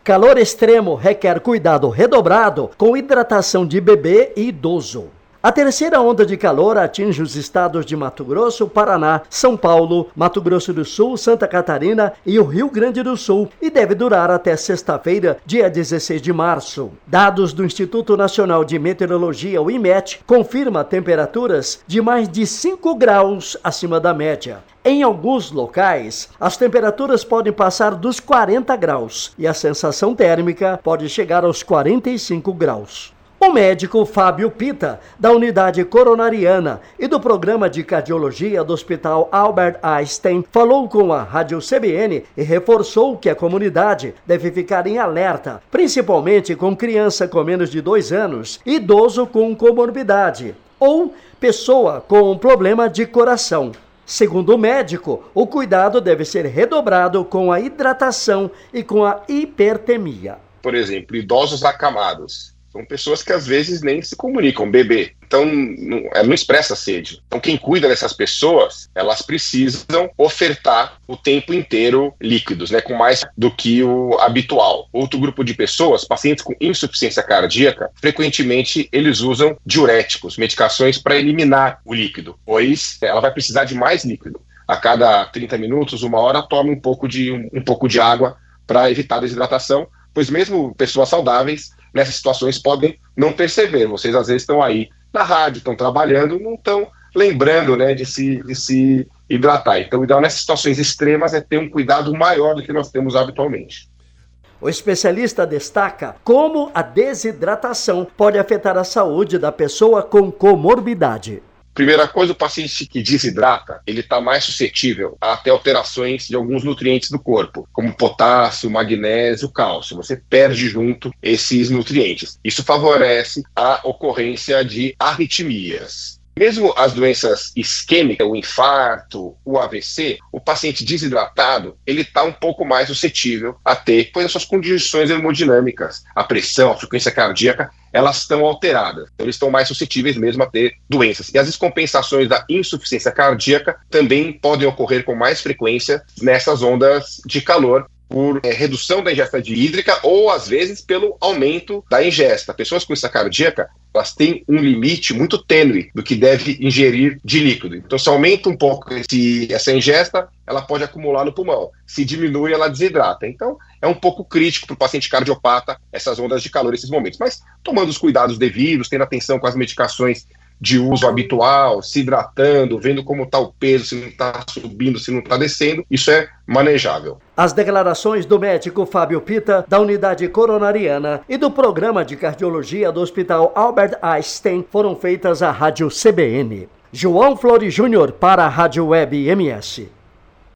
Calor extremo requer cuidado redobrado com hidratação de bebê e idoso. A terceira onda de calor atinge os estados de Mato Grosso, Paraná, São Paulo, Mato Grosso do Sul, Santa Catarina e o Rio Grande do Sul e deve durar até sexta-feira, dia 16 de março. Dados do Instituto Nacional de Meteorologia, o IMET, confirma temperaturas de mais de 5 graus acima da média. Em alguns locais, as temperaturas podem passar dos 40 graus e a sensação térmica pode chegar aos 45 graus. O médico Fábio Pita, da Unidade Coronariana e do Programa de Cardiologia do Hospital Albert Einstein, falou com a Rádio CBN e reforçou que a comunidade deve ficar em alerta, principalmente com criança com menos de 2 anos, idoso com comorbidade ou pessoa com problema de coração. Segundo o médico, o cuidado deve ser redobrado com a hidratação e com a hipertemia. Por exemplo, idosos acamados. São pessoas que às vezes nem se comunicam, bebê. Então não expressa sede. Então quem cuida dessas pessoas, elas precisam ofertar o tempo inteiro líquidos, com mais do que o habitual. Outro grupo de pessoas, pacientes com insuficiência cardíaca, frequentemente eles usam diuréticos, medicações para eliminar o líquido, pois ela vai precisar de mais líquido. A cada 30 minutos, 1 hora, tome um pouco de água para evitar a desidratação, pois mesmo pessoas saudáveis nessas situações podem não perceber. Vocês às vezes estão aí na rádio, estão trabalhando, não estão lembrando de se hidratar. Então o ideal nessas situações extremas é ter um cuidado maior do que nós temos habitualmente. O especialista destaca como a desidratação pode afetar a saúde da pessoa com comorbidade. Primeira coisa, o paciente que desidrata, ele está mais suscetível a ter alterações de alguns nutrientes do corpo, como potássio, magnésio, cálcio. Você perde junto esses nutrientes. Isso favorece a ocorrência de arritmias. Mesmo as doenças isquêmicas, o infarto, o AVC, o paciente desidratado, ele está um pouco mais suscetível a ter, pois as suas condições hemodinâmicas, a pressão, a frequência cardíaca, elas estão alteradas. Então eles estão mais suscetíveis mesmo a ter doenças. E as descompensações da insuficiência cardíaca também podem ocorrer com mais frequência nessas ondas de calor, por redução da ingesta de hídrica ou, às vezes, pelo aumento da ingesta. Pessoas com insuficiência cardíaca, elas têm um limite muito tênue do que deve ingerir de líquido. Então, se aumenta um pouco essa ingesta, ela pode acumular no pulmão. Se diminui, ela desidrata. Então, é um pouco crítico para o paciente cardiopata essas ondas de calor, esses momentos. Mas, tomando os cuidados devidos, tendo atenção com as medicações de uso habitual, se hidratando, vendo como está o peso, se não está subindo, se não está descendo, isso é manejável. As declarações do médico Fábio Pita, da Unidade Coronariana e do Programa de Cardiologia do Hospital Albert Einstein foram feitas à Rádio CBN. João Flores Júnior para a Rádio Web MS.